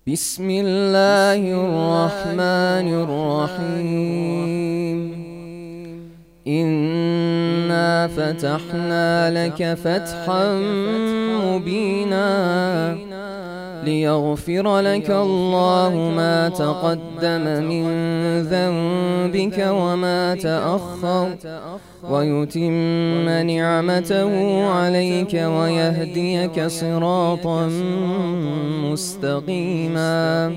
بسم الله الرحمن الرحيم. إنا فتحنا لك فتحا مبينا ليغفر لك الله ما تقدم من ذنبك وما تأخر ويتم نعمته عليك ويهديك صراطا مستقيما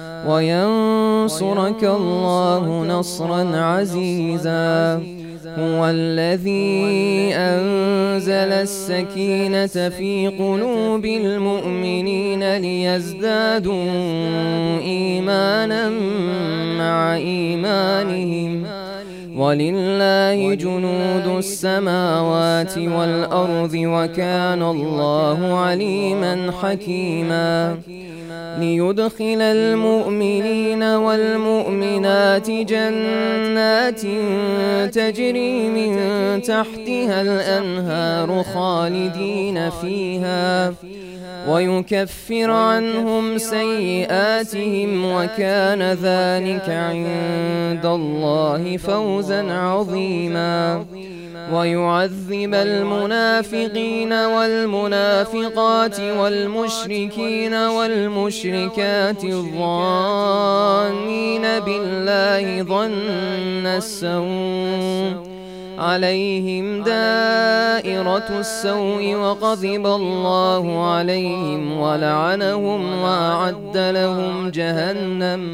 وينصرك الله نصرا عزيزا. هو الذي أنزل السكينة في قلوب المؤمنين ليزدادوا إيمانا مع إيمانهم ولله جنود السماوات والأرض وكان الله عليما حكيما. ليدخل المؤمنين والمؤمنات جنات تجري من تحتها الأنهار خالدين فيها ويكفر عنهم سيئاتهم وكان ذلك عند الله فوزا عظيما. ويعذب المنافقين والمنافقات والمشركين والمشركات الظانين بالله ظن السوء عليهم دائرة السوء وغضب الله عليهم ولعنهم وأعد لهم جهنم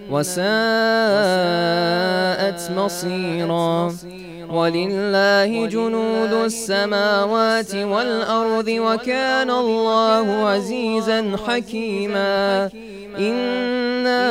وساءت مصيرا. ولله جنود السماوات والأرض وكان الله عزيزا حكيما. إنا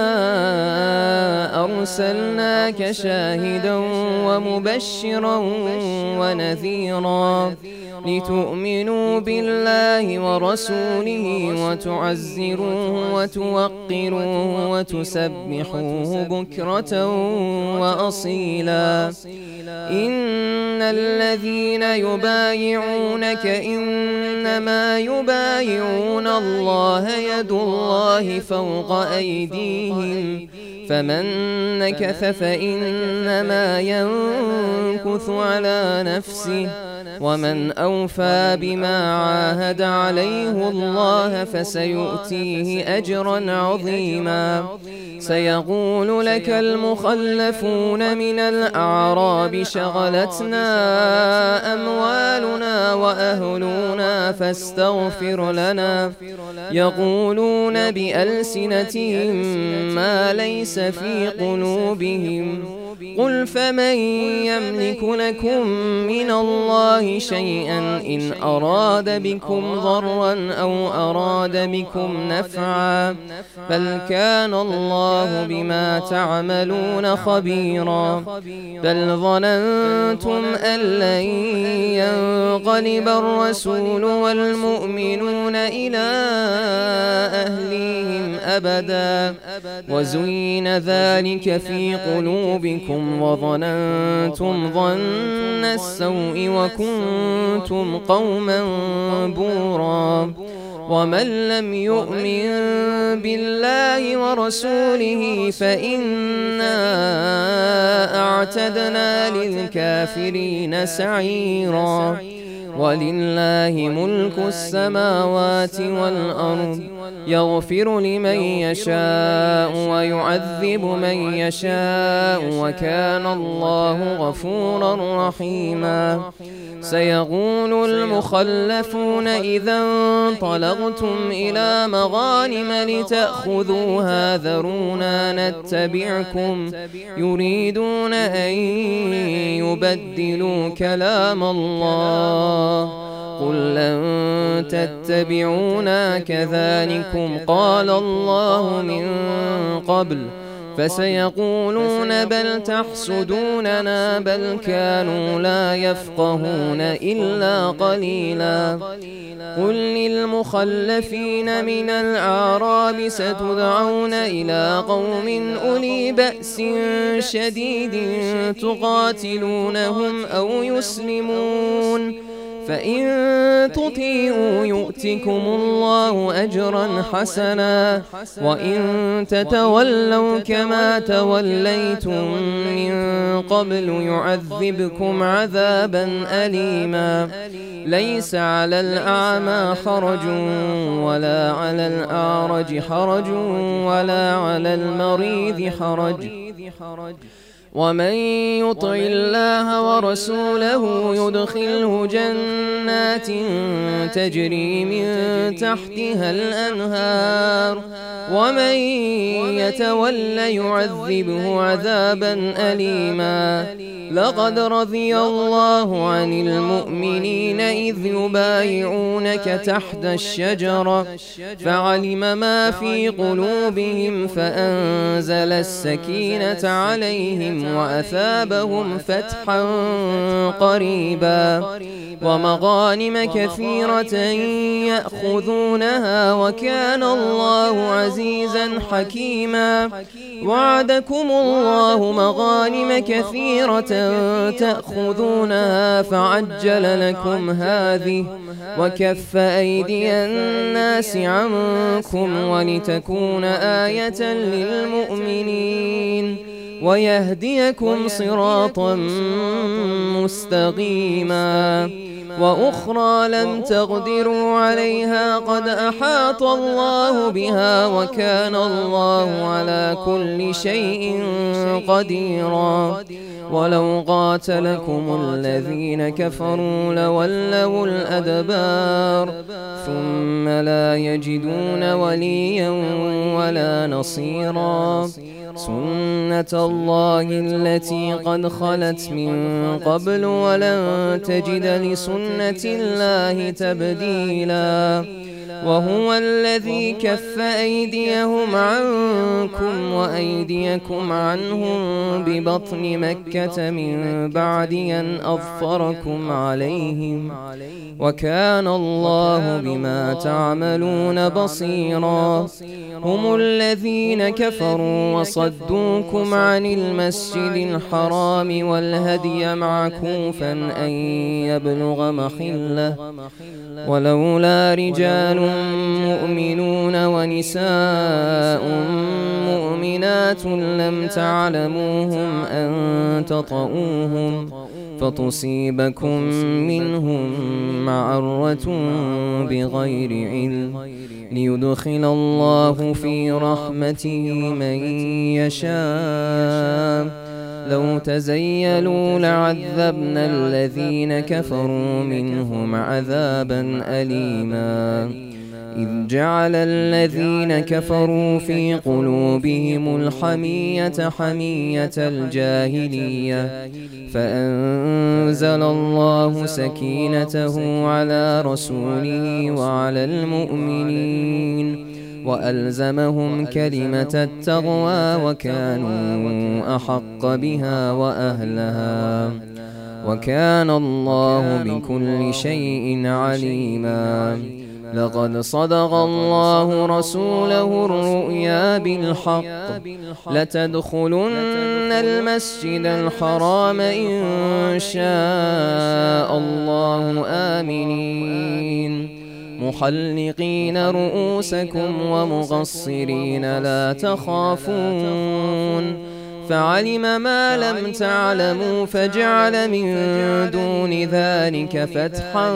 أرسلناك شاهدا ومبشرا ونذيرا لتؤمنوا بالله ورسوله وتعزروه وتوقروه وتسبحوه بكرة وأصيلا. إن الذين يبايعونك إنما يبايعون الله يد الله فوق أيديهم فمن نكث فإنما ينكث على نفسه ومن أوفى بما عاهد عليه الله فسيؤتيه أجرا عظيما. سيقول لك المخلفون من الأعراب شغلتنا أموالنا وأهلنا فاستغفر لنا يقولون بألسنتهم ما ليس في قلوبهم قل فمن يملك لكم من الله شيئا إن أراد بكم ضرا أو أراد بكم نفعا بل كان الله بما تعملون خبيرا. بل ظننتم أن لن ينقلب الرسول والمؤمنون إلى أهليهم أبدا وزين ذلك في قلوبكم وظننتم ظن السوء وكنتم قوما بورا. ومن لم يؤمن بالله ورسوله فإنا أعتدنا للكافرين سعيرا. ولله ملك السماوات والأرض يغفر لمن يشاء ويعذب من يشاء وكان الله غفورا رحيما. سيقول المخلفون إذا انطلقتم إلى مغانم لتأخذوها ذرونا نتبعكم يريدون أن يبدلوا كلام الله قل لن تتبعونا كذلكم قال الله من قبل فسيقولون بل تحسدوننا بل كانوا لا يفقهون إلا قليلا. قل للمخلفين من الأعراب ستدعون إلى قوم أولي بأس شديد تقاتلونهم أو يسلمون فإن تطيعوا يؤتكم الله أجرا حسنا وإن تتولوا كما توليتم من قبل يعذبكم عذابا أليما ليس على الأعمى حرج ولا على الأعرج حرج ولا على المريض حرج ومن يطع الله ورسوله يدخله جنات تجري من تحتها الأنهار ومن يتول يعذبه عذابا أليما لقد رضي الله عن المؤمنين إذ يبايعونك تحت الشجرة فعلم ما في قلوبهم فأنزل السكينة عليهم وأثابهم فتحا قريبا ومغانم كثيرة يأخذونها وكان الله عزيزا حكيما وعدكم الله مغانم كثيرة تأخذونها فعجل لكم هذه وكف أيدي الناس عنكم ولتكون آية للمؤمنين ويهديكم صراطا مستقيما وأخرى لم تقدروا عليها قد أحاط الله بها وكان الله على كل شيء قديرا ولو قاتلكم الذين كفروا لولوا الأدبار ثم لا يجدون وليا ولا نصيرا سنة الله التي قد خلت من قبل ولن تجد لسنة الله تبديلا وهو الذي كف أيديهم عنكم وأيديكم عنهم ببطن مكة من بعد أن أظفركم عليهم وكان الله بما تعملون بصيرا هم الذين كفروا وصدوكم عن المسجد الحرام والهدي معكوفا أن يبلغ محله ولولا رجال مؤمنون ونساء مؤمنات لم تعلموهم أن تطؤوهم فتصيبكم منهم معرة بغير علم ليدخل الله في رحمته من يشاء لو تزيلوا لعذبنا الذين كفروا منهم عذابا أليما إذ جعل الذين كفروا في قلوبهم الحمية حمية الجاهلية فأنزل الله سكينته على رسوله وعلى المؤمنين وألزمهم كلمة التقوى وكانوا أحق بها وأهلها وكان الله بكل شيء عليما لقد صدق الله رسوله الرؤيا بالحق لتدخلن المسجد الحرام إن شاء الله آمنين محلقين رؤوسكم ومقصرين لا تخافون فعلم ما لم تعلموا فجعل من دون ذلك فتحا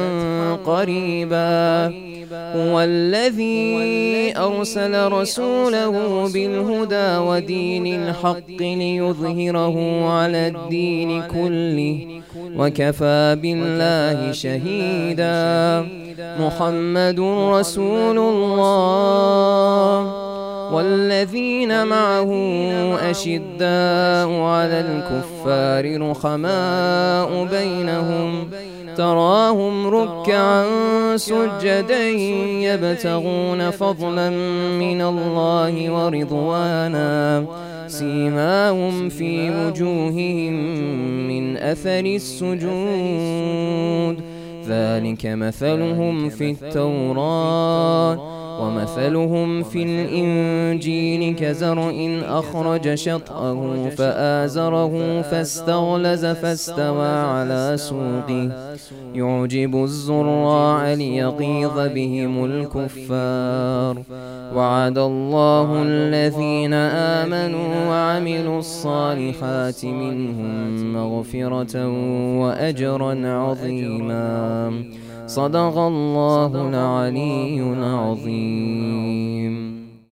قريبا هو الذي أرسل رسوله بالهدى ودين الحق ليظهره على الدين كله وكفى بالله شهيدا محمد رسول الله والذين معه أشداء على الكفار رحماء بينهم تراهم ركعا سجدا يبتغون فضلا من الله ورضوانا سيماهم في وجوههم من أثر السجود ذلك مثلهم في التوراة ومثلهم في الإنجيل كزرع أخرج شطأه فآزره فاستغلظ فاستوى على سوقه يعجب الزراع ليغيظ بهم الكفار. وعد الله الذين آمنوا وعملوا الصالحات منهم مغفرة وأجرا عظيما. صدق الله العلي العظيم.